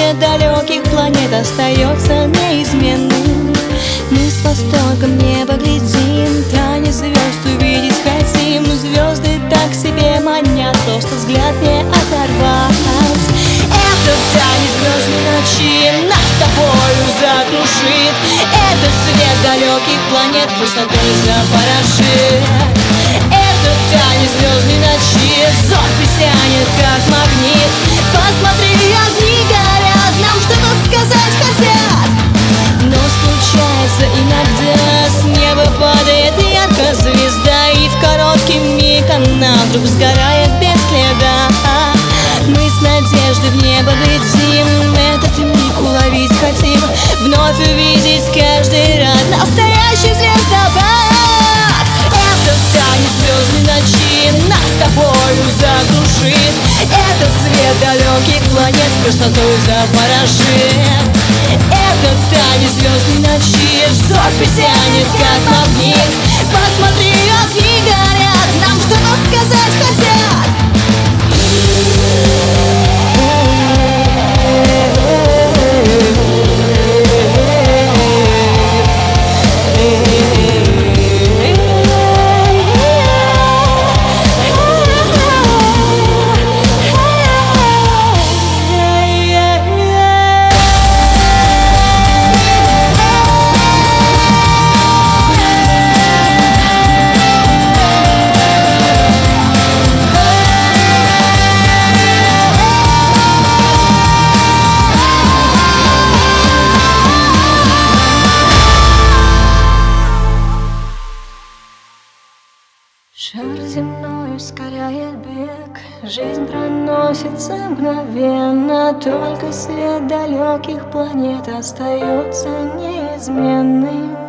свет далеких планет остается неизменным. Мы с восторгом небо глядим, танец звезд увидеть хотим. Звезды так себе манят, просто взгляд не оторвать. Этот танец звездной ночи нас с тобою закружит. Этот свет далеких планет пустотой запорошит. Этот танец звездной ночи взор притянет, как магнит. Посмотри, огни горят, нам что-то сказать хотят. Но случается иногда, с неба падает яркая звезда, и в короткий миг она вдруг сгорает без следа. Мы с надеждой в небо глядим, этот миг уловить хотим, вновь увидеть каждый раз настоящий звездопад. Этот танец звездной ночи нас с тобою закружит. Этот свет далеких планет красотой запорошит. Этот танец звездной ночи взор притянет, как магнит. Посмотри, огни горят, нам что-то сказать хотят. Шар земной ускоряет бег, жизнь проносится мгновенно, только свет далеких планет остается неизменным.